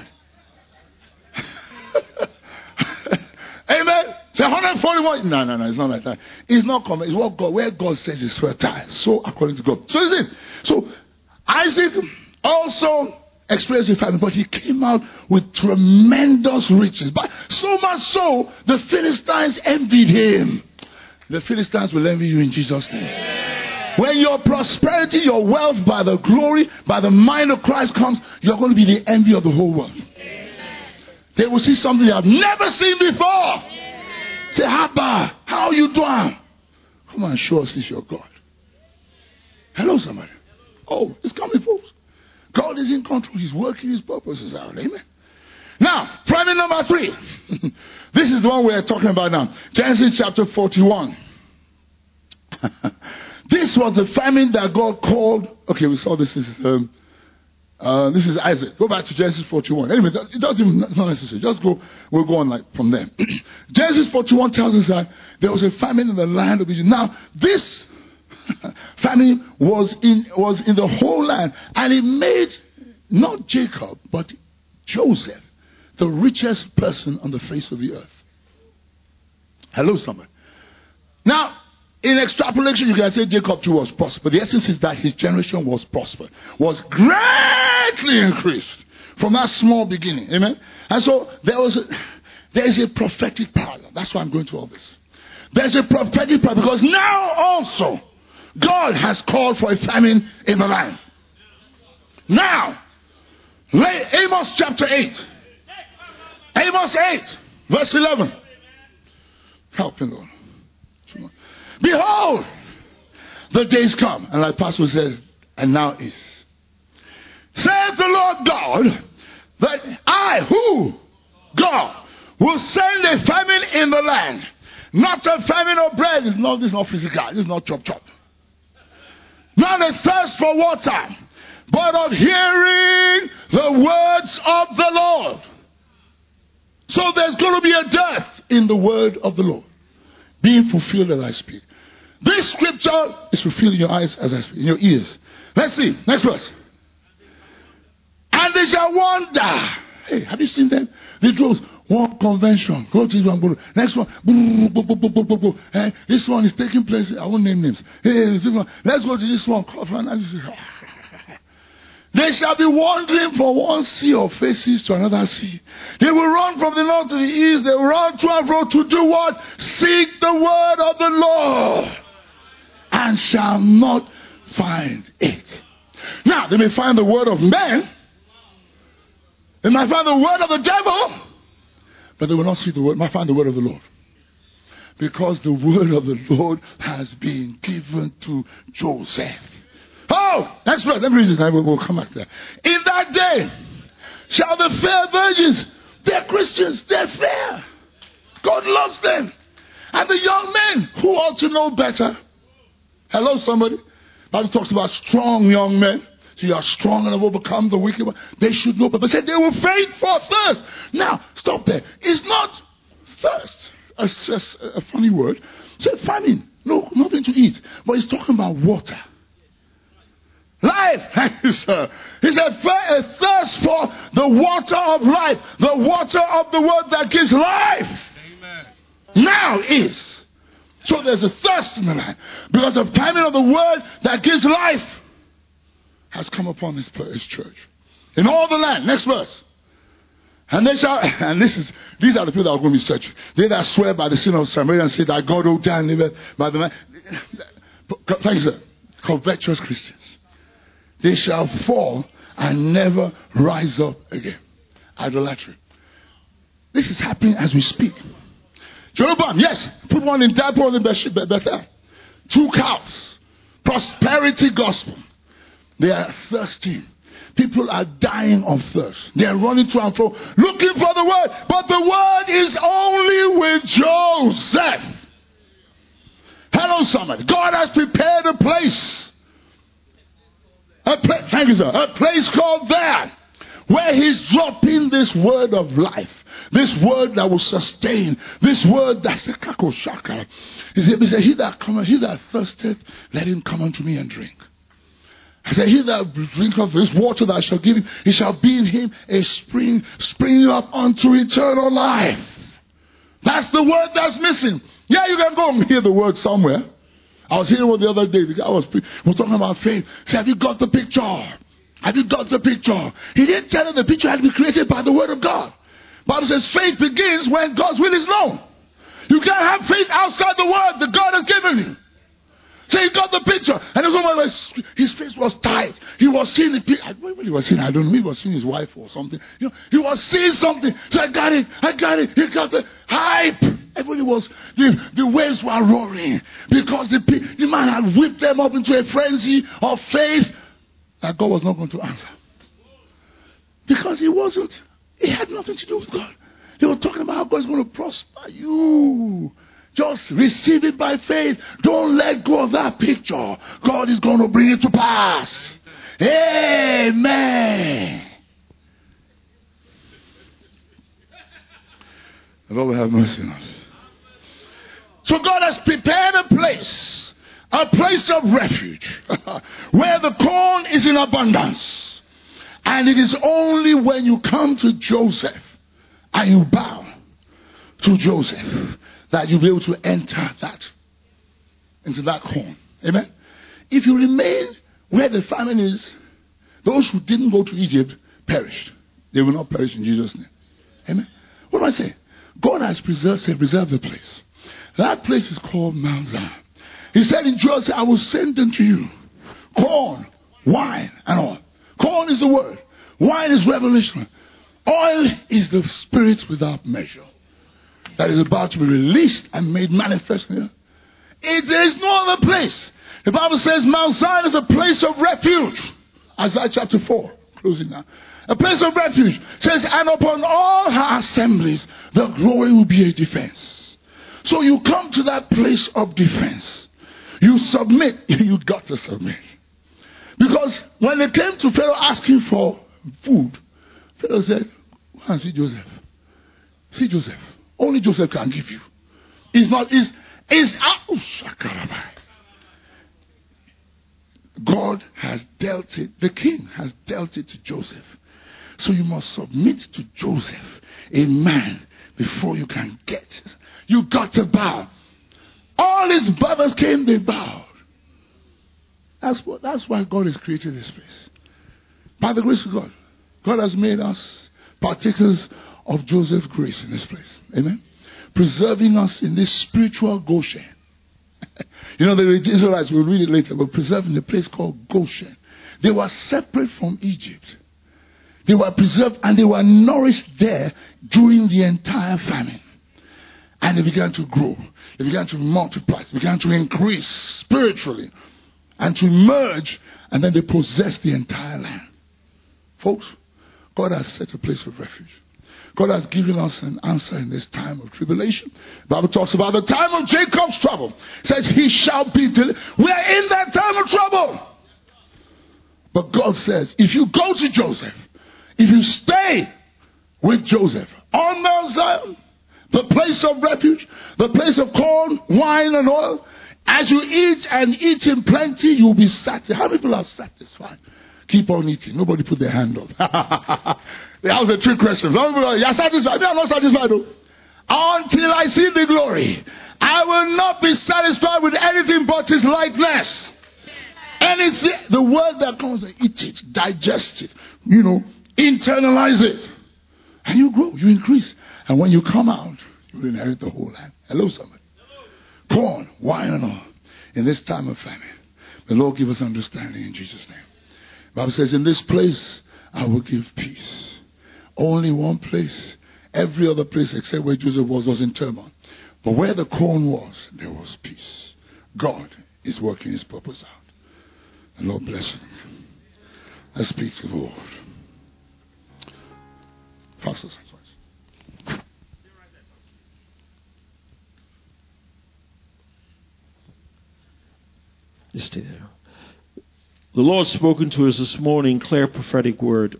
Amen. Say 141. No, it's not like that. It's not common. It's what God, where God says is fertile. So according to God. So is it. So Isaac also experienced the famine, but he came out with tremendous riches. But so much so, the Philistines envied him. The Philistines will envy you in Jesus' name. When your prosperity, your wealth, by the glory, by the mind of Christ comes, you're going to be the envy of the whole world. They will see something they have never seen before. Say, Abba, how are you doing? Come on, show us this your God. Hello, somebody. Oh, it's coming, folks. God is in control. He's working his purposes out. Amen. Now, famine number 3. This is the one we're talking about now. Genesis chapter 41. This was the famine that God called. Okay, we saw this is Isaac. Go back to Genesis 41. Anyway, it doesn't, it's not necessary. Just go. We'll go on like from there. Genesis 41 tells us that there was a famine in the land of Egypt. Now, this famine was in the whole land, and it made not Jacob but Joseph the richest person on the face of the earth. Hello, somebody. Now, in extrapolation, you can say Jacob too was prosperous. But the essence is that his generation was prospered, was greatly increased from that small beginning. Amen. And so there is a prophetic parallel. That's why I'm going to all this. There's a prophetic parallel because now also God has called for a famine in the land. Now, Amos chapter 8. Amos 8, verse 11. Help me, Lord. Behold, the days come. And like Pastor says, and now is. Says the Lord God, that I, who? God, will send a famine in the land. Not a famine of bread. This is not physical. This is not chop. Not a thirst for water, but of hearing the words of the Lord. So there's going to be a death in the word of the Lord being fulfilled as I speak. This scripture is fulfilled in your eyes as I speak, in your ears. Let's see. Next verse. And they shall wonder. Hey, have you seen them? The droves. One convention. Go to this one. Go. Next one. Hey, this one is taking place. I won't name names. Hey, let's go to this one. They shall be wandering from one sea of faces to another sea. They will run from the north to the east. They will run to and fro to do what? Seek the word of the Lord, and shall not find it. Now, they may find the word of men. They might find the word of the devil. But they will not see the word, might find the word of the Lord. Because the word of the Lord has been given to Joseph. Oh, next verse. Let me read it. We'll come back there. In that day shall the fair virgins, they're Christians, they're fair. God loves them. And the young men who ought to know better. Hello, somebody. Bible talks about strong young men. So you are strong and have overcome the wicked one. They should know, but they said they will faint for thirst. Now, stop there. It's not thirst. It's just a funny word. Say famine. No, nothing to eat. But he's talking about water. Life. He said, a thirst for the water of life. The water of the word that gives life. Amen. Now is. So there's a thirst in the land. Because the timing of the word that gives life has come upon this church. In all the land. Next verse. And they shall, and these are the people that are going to be searched. They that swear by the sin of Samaria and say that God will die and live by the man. Thank you, sir. Covetous Christians. They shall fall and never rise up again. Idolatry. This is happening as we speak. Jeroboam, yes, put one in Dapper in Bethel. 2 cows. Prosperity gospel. They are thirsty. People are dying of thirst. They are running to and fro looking for the word. But the word is only with Joseph. Hello, somebody. God has prepared a place. Thank you, sir. A place called there, where he's dropping this word of life. This word that will sustain. This word that's a kakoshaka. He said, he that thirsteth, let him come unto me and drink. I said, he that drink of this water that I shall give him, it shall be in him a spring springing up unto eternal life. That's the word that's missing. Yeah, you can go and hear the word somewhere. I was hearing one the other day. The guy was talking about faith. He said, have you got the picture? Have you got the picture? He didn't tell them the picture had to be created by the word of God. Bible says faith begins when God's will is known. You can't have faith outside the word that God has given you. So he got the picture. And his face was tight. He was seeing the picture. What he was seeing, I don't know. He was seeing his wife or something. You know, he was seeing something. So I got it. He got the hype. Everybody was, the waves were roaring. Because the man had whipped them up into a frenzy of faith that God was not going to answer. Because it had nothing to do with God. They were talking about how God is going to prosper you. Just receive it by faith. Don't let go of that picture. God is going to bring it to pass. Amen. The Lord will have mercy on us. So God has prepared a place of refuge, where the corn is in abundance. And it is only when you come to Joseph and you bow to Joseph that you'll be able to enter into that corn. Amen. If you remain where the famine is, those who didn't go to Egypt perished. They will not perish in Jesus' name. Amen. What do I say? God has preserved the place. That place is called Mount Zion. He said in Joel, I will send unto you corn, wine, and oil. Corn is the word. Wine is revelation. Oil is the spirit without measure that is about to be released and made manifest here. There is no other place. The Bible says Mount Zion is a place of refuge. Isaiah chapter 4, closing now. A place of refuge. It says, and upon all her assemblies, the glory will be a defense. So you come to that place of defense. You submit. You got to submit. Because when they came to Pharaoh asking for food, Pharaoh said, go and see Joseph. See Joseph. Only Joseph can give you. God has dealt it. The king has dealt it to Joseph. So you must submit to Joseph, a man, before you can get. You got to bow. All his brothers came, they bowed. That's why God has created this place. By the grace of God, God has made us partakers of Joseph's grace in this place. Amen. Preserving us in this spiritual Goshen. You know, the Israelites, we'll read it later, were preserved in a place called Goshen. They were separate from Egypt. They were preserved and they were nourished there during the entire famine. And they began to grow. They began to multiply. They began to increase spiritually and to emerge, and then they possessed the entire land. Folks, God has set a place of refuge. God has given us an answer in this time of tribulation. The Bible talks about the time of Jacob's trouble. It says he shall be delivered. We are in that time of trouble. But God says, if you go to Joseph, if you stay with Joseph on Mount Zion, the place of refuge, the place of corn, wine, and oil, as you eat and eat in plenty, you'll be satisfied. How many people are satisfied? Keep on eating. Nobody put their hand up. That was a trick question. Some people are, you're satisfied. I'm not satisfied though. Until I see the glory, I will not be satisfied with anything but his likeness. Anything, the word that comes, eat it, digest it, internalize it. And you grow, you increase. And when you come out, you will inherit the whole land. Hello, somebody. Corn, wine, and all. In this time of famine, the Lord give us understanding in Jesus' name. The Bible says, in this place, I will give peace. Only one place. Every other place except where Joseph was in turmoil. But where the corn was, there was peace. God is working his purpose out. The Lord bless you. Let's speak to the Lord. Pastors. Just stay there. The Lord spoken to us this morning, clear prophetic word.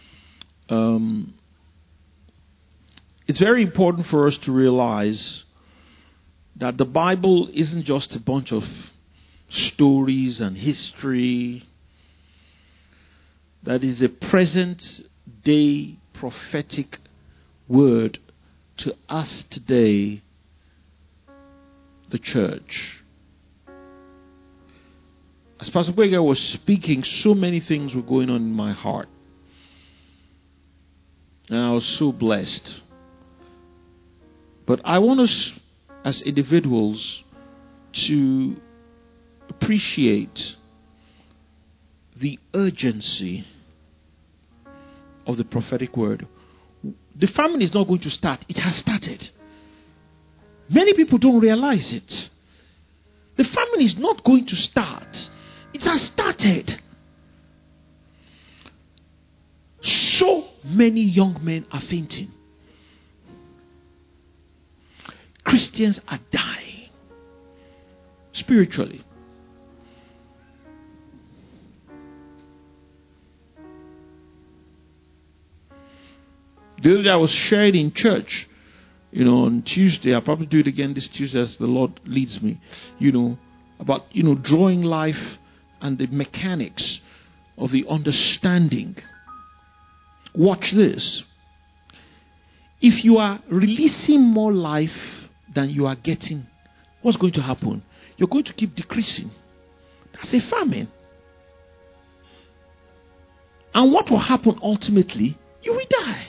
It's very important for us to realize that the Bible isn't just a bunch of stories and history. That is a present day prophetic word to us today, the church. As Pastor Boyega was speaking, so many things were going on in my heart. And I was so blessed. But I want us as individuals to appreciate the urgency of the prophetic word. The famine is not going to start. It has started. Many people don't realize it. The famine is not going to start. It has started. So many young men are fainting. Christians are dying spiritually. The other day I was sharing in church, on Tuesday. I'll probably do it again this Tuesday as the Lord leads me, about, drawing life and the mechanics of the understanding. Watch this. If you are releasing more life than you are getting, what's going to happen? You're going to keep decreasing. That's a famine. And what will happen ultimately? You will die.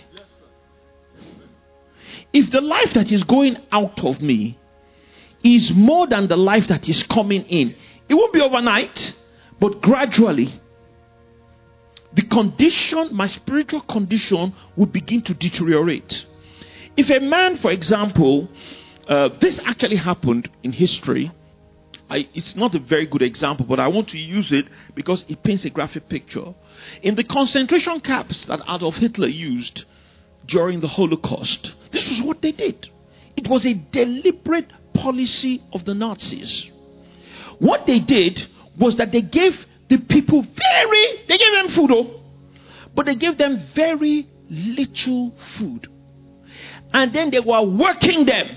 If the life that is going out of me is more than the life that is coming in, it won't be overnight, but gradually, the condition, my spiritual condition, would begin to deteriorate. If a man, for example, this actually happened in history. It's not a very good example, but I want to use it because it paints a graphic picture. In the concentration camps that Adolf Hitler used during the Holocaust, this was what they did. It was a deliberate policy of the Nazis. What they did was that they gave the people they gave them food, but they gave them very little food. And then they were working them.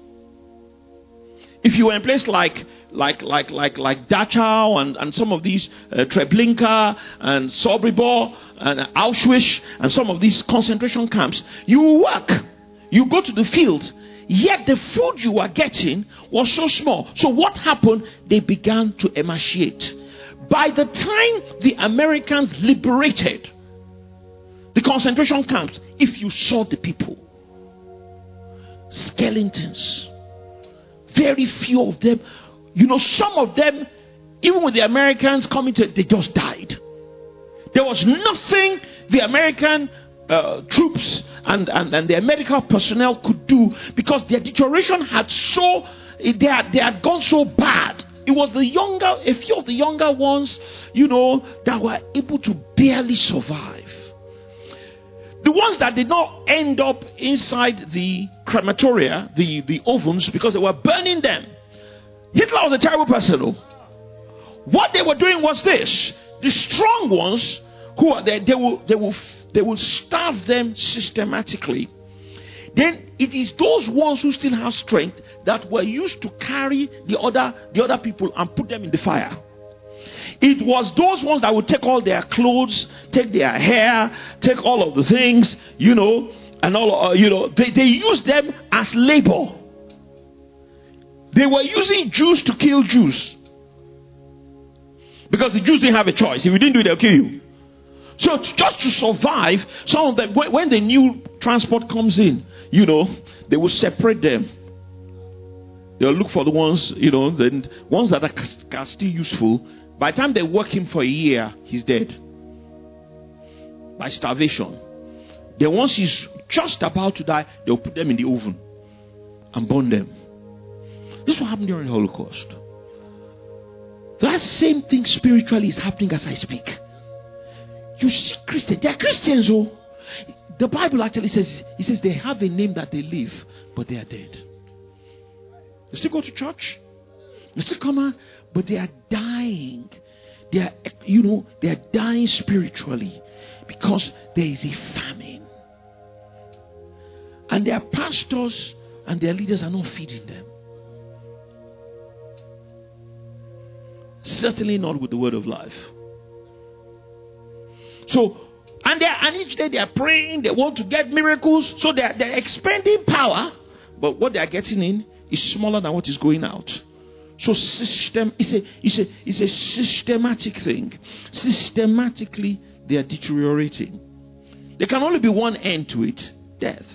If you were in a place like Dachau and some of these Treblinka and Sobibor and Auschwitz and some of these concentration camps, you work. You go to the field. Yet the food you were getting was so small. So what happened? They began to emaciate. By the time the Americans liberated the concentration camps, if you saw the people, skeletons, very few of them. Some of them, even with the Americans coming to, they just died. There was nothing the American troops and their medical personnel could do, because their deterioration had they had gone so bad. It was a few of the younger ones, that were able to barely survive. The ones that did not end up inside the crematoria, the ovens, because they were burning them. Hitler was a terrible person. What they were doing was this: the strong ones who are there, they will starve them systematically. Then it is those ones who still have strength that were used to carry the other people and put them in the fire. It was those ones that would take all their clothes, take their hair, take all of the things, and all, they used them as labor. They were using Jews to kill Jews, because the Jews didn't have a choice. If you didn't do it, they'll kill you. So just to survive, some of them, when the new transport comes in, they will separate them. They'll look for the ones, the ones that are still useful. By the time they work him for a year, he's dead by starvation. Then once he's just about to die, they'll put them in the oven and burn them. This is what happened during the Holocaust. That same thing spiritually is happening as I speak. You see Christians, they are Christians. The Bible actually says, it says they have a name that they live, but they are dead. They still go to church, they still come out, but they are dying. They are dying spiritually, because there is a famine. And their pastors and their leaders are not feeding them. Certainly not with the word of life. So, and each day they are praying, they want to get miracles, so they're expending power, but what they are getting in is smaller than what is going out. So it's a systematic thing. Systematically, they are deteriorating. There can only be one end to it: death.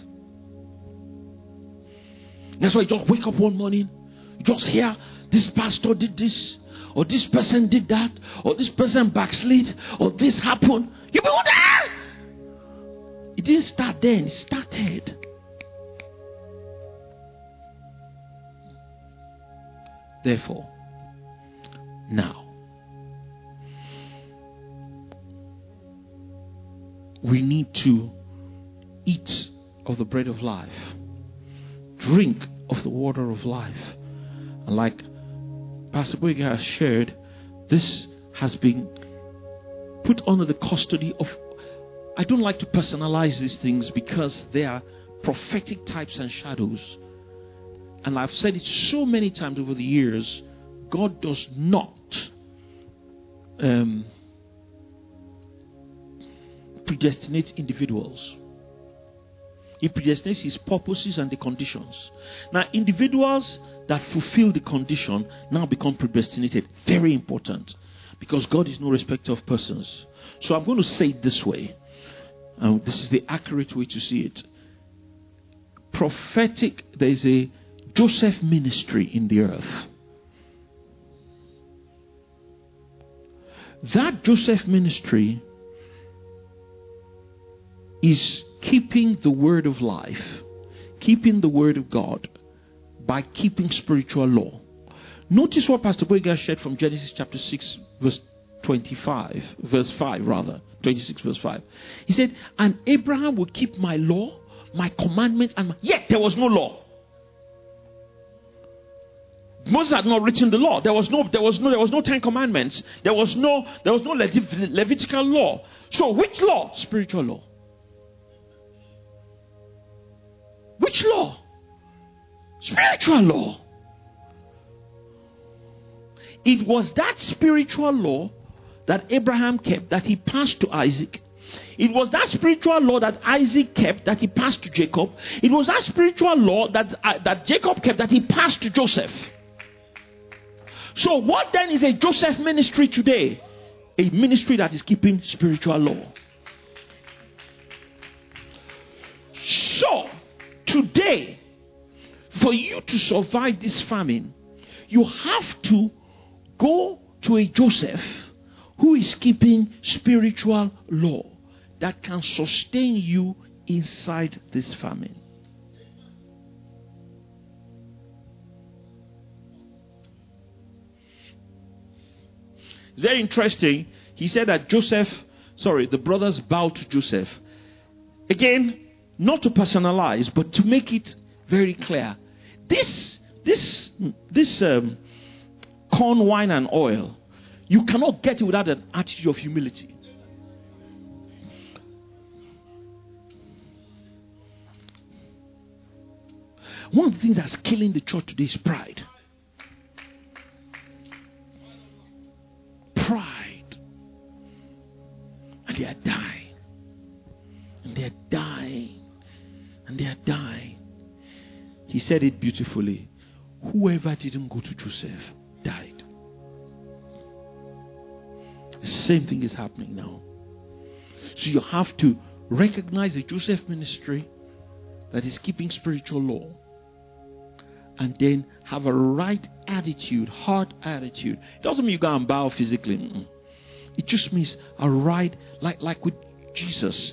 That's why you just wake up one morning, you just hear this pastor did this, or this person did that, or this person backslid, or this happened. You be there. It didn't start then, it started. Therefore, now we need to eat of the bread of life, drink of the water of life. And like Pastor Boyga has shared, this has been put under the custody of, I don't like to personalize these things because they are prophetic types and shadows. And I've said it so many times over the years, God does not predestinate individuals. He predestinates his purposes and the conditions. Now, individuals that fulfill the condition now become predestinated. Very important. Because God is no respecter of persons. So I'm going to say it this way. And this is the accurate way to see it. Prophetic, there is a Joseph ministry in the earth. That Joseph ministry is keeping the word of life, keeping the word of God by keeping spiritual law. Notice what Pastor Boyga shared from Genesis chapter 6 verse 26 verse 5. He said, and Abraham would keep my law, my commandments, and yet there was no law. Moses had not written the law. There was no 10 commandments. There was no Levitical law. So which law? Spiritual law. Which law? Spiritual law. It was that spiritual law that Abraham kept, that he passed to Isaac. It was that spiritual law that Isaac kept, that he passed to Jacob. It was that spiritual law that Jacob kept, that he passed to Joseph. So what then is a Joseph ministry today? A ministry that is keeping spiritual law. today, for you to survive this famine, you have to go to a Joseph who is keeping spiritual law that can sustain you inside this famine. Very interesting. He said that the brothers bowed to Joseph. Again, not to personalize, but to make it very clear. This corn, wine, and oil, you cannot get it without an attitude of humility. One of the things that's killing the church today is pride. Pride. And they are dying. And they are dying. And they are dying. He said it beautifully. Whoever didn't go to Joseph died. The same thing is happening now. So you have to recognize the Joseph ministry that is keeping spiritual law, and then have a right attitude, hard attitude. It doesn't mean you go and bow physically. It just means a right, like with Jesus,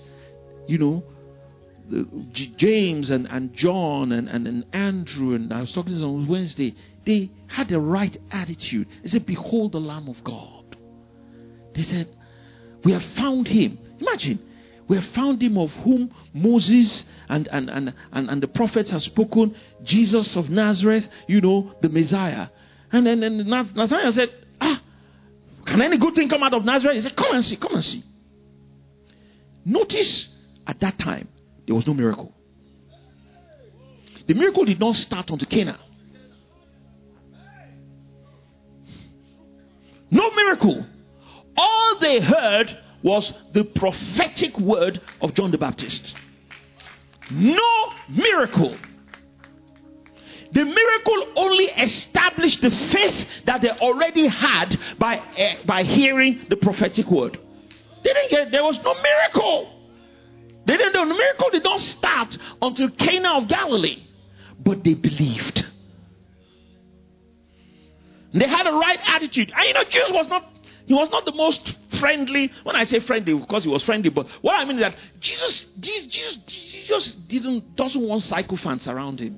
James and John and Andrew, and I was talking to them on Wednesday. They had the right attitude. They said, "Behold the Lamb of God." They said, "We have found him." Imagine, we have found him of whom Moses and the prophets have spoken, Jesus of Nazareth, the Messiah. And then Nathanael said, can any good thing come out of Nazareth? He said, come and see. Notice, at that time, there was no miracle. The miracle did not start until Cana. No miracle. All they heard was the prophetic word of John the Baptist. No miracle. The miracle only established the faith that they already had by hearing the prophetic word. There was no miracle. The miracle did not start until Cana of Galilee. But they believed. They had a right attitude. And Jesus was not the most friendly. When I say friendly, of course he was friendly, but what I mean is that Jesus doesn't want sycophants around him.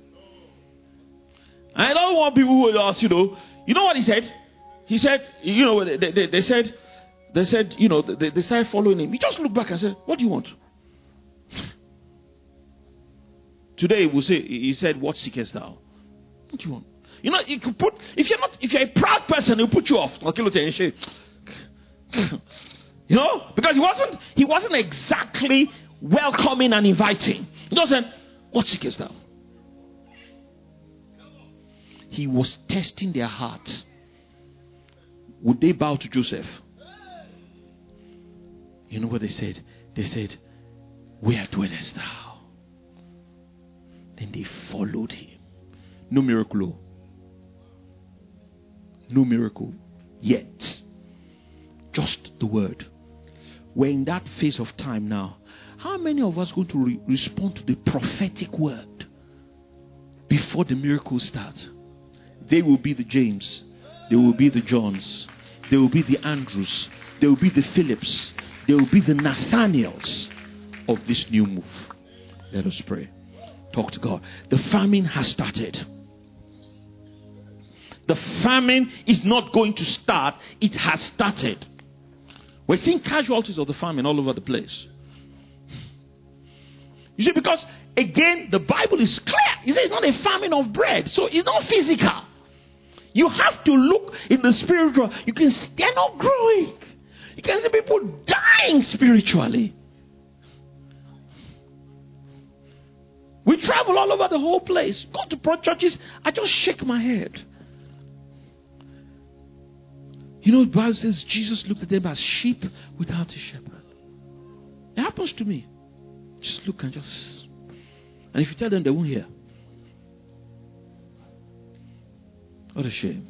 I don't want people who will ask, you know what he said? He said, they said, they started following him. He just looked back and said, "What do you want?" Today we'll say, he said, "What seekest thou?" What do you want? You could put, if you're a proud person, he'll put you off. Because he wasn't exactly welcoming and inviting. He doesn't, "What seekest thou?" He was testing their hearts. Would they bow to Joseph? You know what they said? They said, "Where dwellest thou?" Then they followed him. No miracle. No miracle yet. Just the word. We're in that phase of time now. How many of us are going to respond to the prophetic word before the miracle starts? They will be the James. They will be the Johns. They will be the Andrews. They will be the Philips. They will be the Nathaniels of this new move. Let us pray. Talk to God. The famine has started. The famine is not going to start. It has started. We're seeing casualties of the famine all over the place. You see, because again, the Bible is clear. It says it's not a famine of bread. So it's not physical. You have to look in the spiritual. They're not growing. You can see people dying spiritually. We travel all over the whole place. Go to churches. I just shake my head. The Bible says Jesus looked at them as sheep without a shepherd. It happens to me. Just look and and if you tell them, they won't hear. What a shame.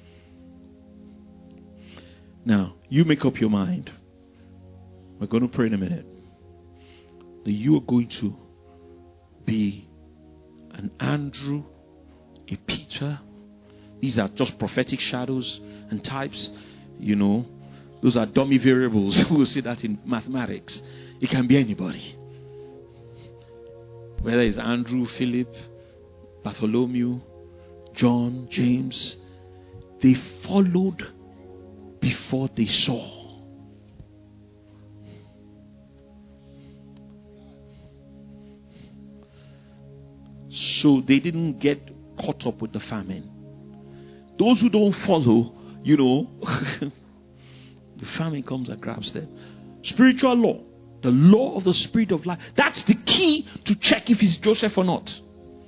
Now, you make up your mind. We're going to pray in a minute. That you are going to be an Andrew, a Peter. These are just prophetic shadows and types. You know, those are dummy variables. We will see that in mathematics. It can be anybody. Whether it's Andrew, Philip, Bartholomew, John, James, they followed before they saw. So they didn't get caught up with the famine. Those who don't follow, you know, the famine comes and grabs them. Spiritual law, the law of the spirit of life. That's the key to check if it's Joseph or not.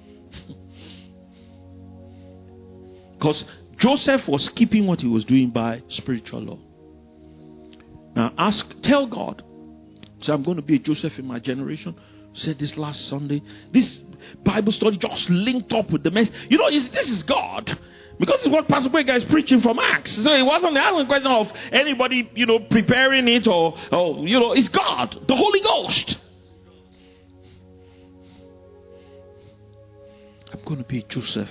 Because Joseph was keeping what he was doing by spiritual law. Now tell God, so I'm going to be a Joseph in my generation. Said this last Sunday. This Bible study just linked up with the message. You know, this is God. Because it's what Pastor Boyega is preaching from Acts. So it wasn't a question of anybody, you know, preparing it or, you know, it's God, the Holy Ghost. I'm going to be Joseph.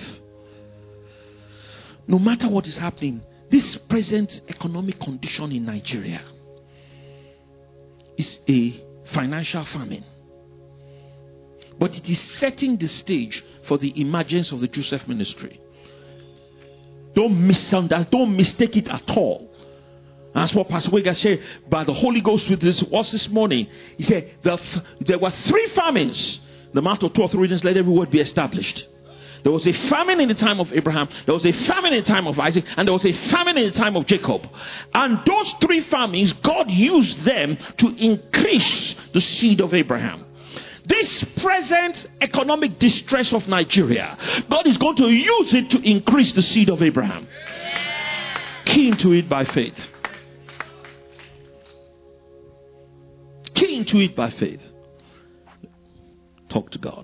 No matter what is happening, this present economic condition in Nigeria is a financial famine. But it is setting the stage for the emergence of the Joseph ministry. Don't mistake it at all. That's what Pastor Boyega said by the Holy Ghost with this morning. He said there were 3 famines. The mouth of 2 or 3 witnesses, let every word be established. There was a famine in the time of Abraham, there was a famine in the time of Isaac, and there was a famine in the time of Jacob. And those 3 famines, God used them to increase the seed of Abraham. This present economic distress of Nigeria, God is going to use it to increase the seed of Abraham. Key into it by faith. Key into it by faith. Talk to God.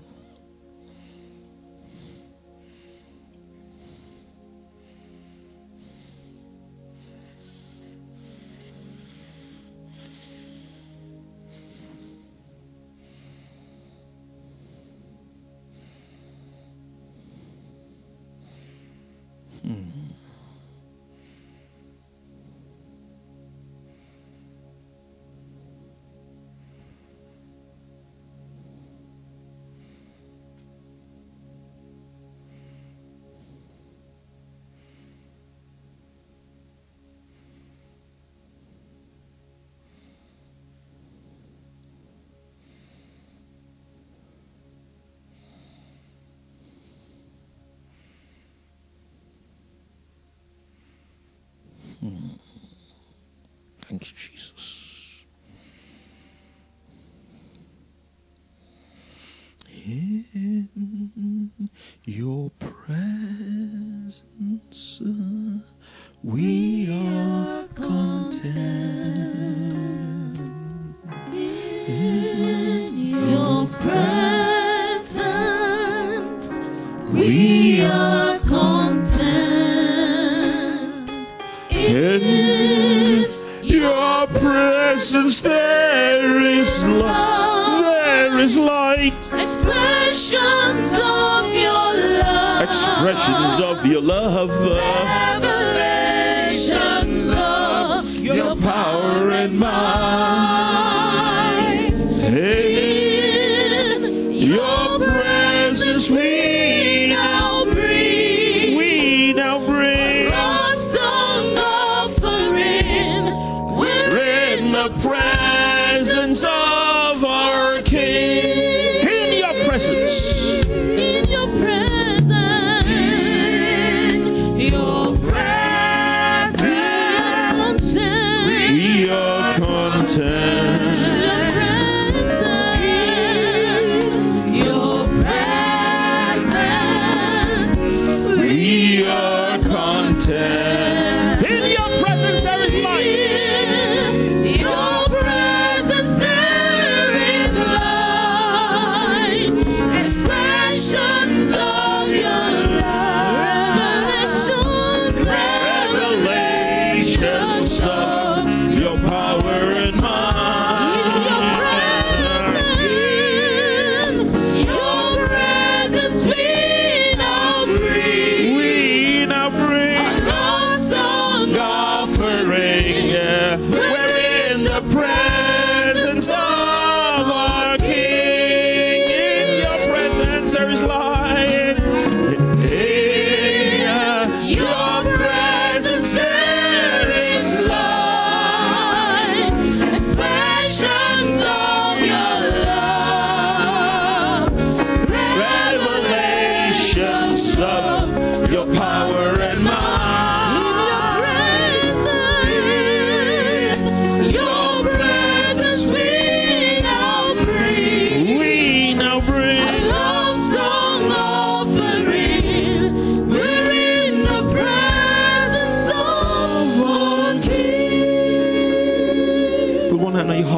Thank you, Jesus. In your presence, we are content. In your presence, we are content. In your presence there is love, there is light. Expressions of your love. Expressions of your love. Revelations of your power and might. In your presence we now bring. We now bring a song offering. We're in the presence of our King. In your presence. In your presence. Your presence. We are content. Your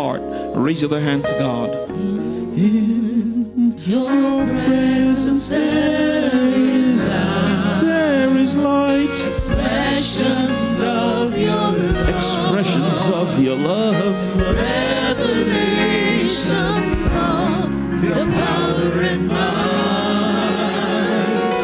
heart. Raise your other hand to God. In your presence there is light. expressions of your love. Expressions of your love. Revelations of your power and might.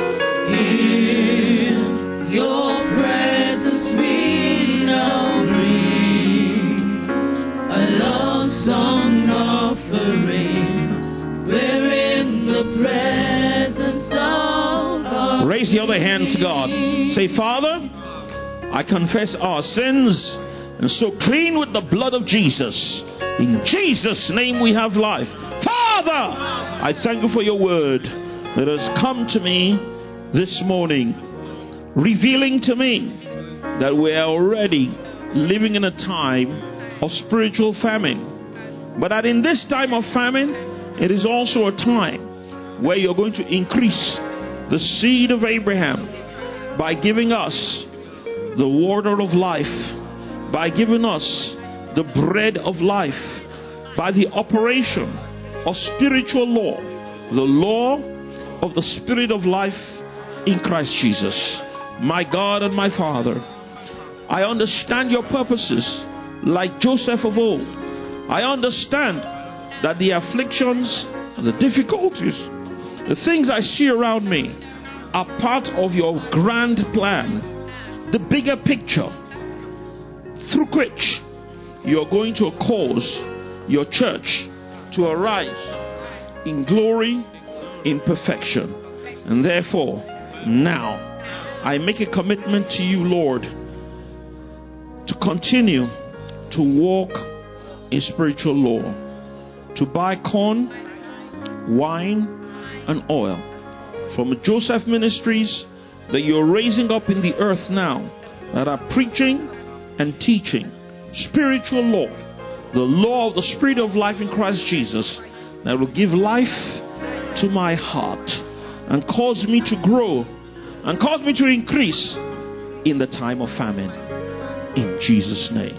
In your presence we now bring a love song offering. We're in the presence of our Raise the other hand to God. Say, Father, I confess our sins and so clean with the blood of Jesus. In Jesus' name we have life. Father, I thank you for your word that has come to me this morning, revealing to me that we are already living in a time of spiritual famine. But that in this time of famine, it is also a time where you're going to increase the seed of Abraham by giving us the water of life, by giving us the bread of life, by the operation of spiritual law, the law of the Spirit of life in Christ Jesus. My God and my Father, I understand your purposes like Joseph of old. I understand that the afflictions, the difficulties, the things I see around me are part of your grand plan, the bigger picture through which you're going to cause your church to arise in glory, in perfection. And therefore, now I make a commitment to you, Lord, to continue to walk in spiritual law, to buy corn, wine, and oil from Joseph Ministries that you're raising up in the earth now, that are preaching and teaching spiritual law, the law of the Spirit of life in Christ Jesus, that will give life to my heart and cause me to grow and cause me to increase in the time of famine. In Jesus' name.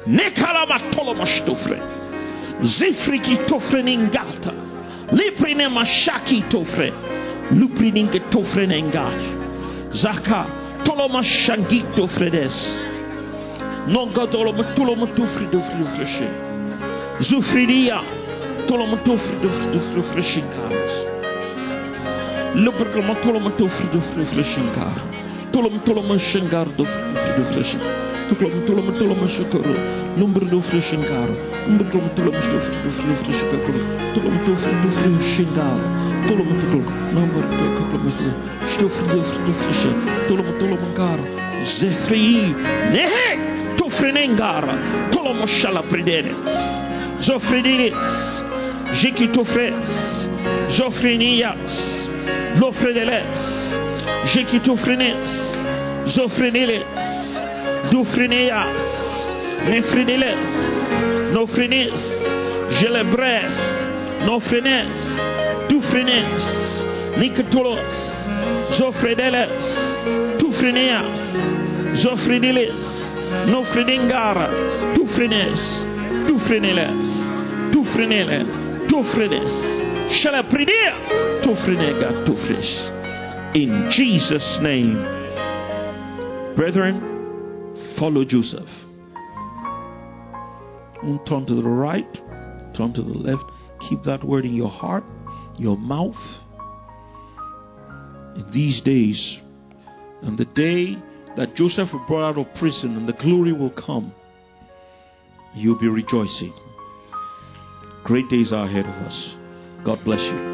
Zifriki tofre ningata. Liprine mashaki tofre. Luprininke tofre nengash. Zaka toloma shangito fredes. Nonga toloma tofre dofre. Zufridia toloma tofre freshinkaras. Lubricama toloma tofre freshinkar. Toloma shingar dofre freshin. Toloma shukuru. Number do freshinkar. Number toloma freshinkar. Toloma freshinkar. Toloma number toloma Zefri nehe tofrenengara toloma shala predenes zofredilis jiki tofres zofrenias lofredeles jiki tofrenes zofreniles dufrenias nefredeles nofrenes gelebres nofrenes dufrenes nikatolos zofredeles tufreneas zofredilis nofredengara tufrenes tufreneles tufrenele tufrenes shalapridia tufrenega tufres. In Jesus' name. Brethren, follow Joseph. Don't turn to the right, turn to the left. Keep that word in your heart, your mouth. In these days, and the day that Joseph was brought out of prison and the glory will come, you'll be rejoicing. Great days are ahead of us. God bless you.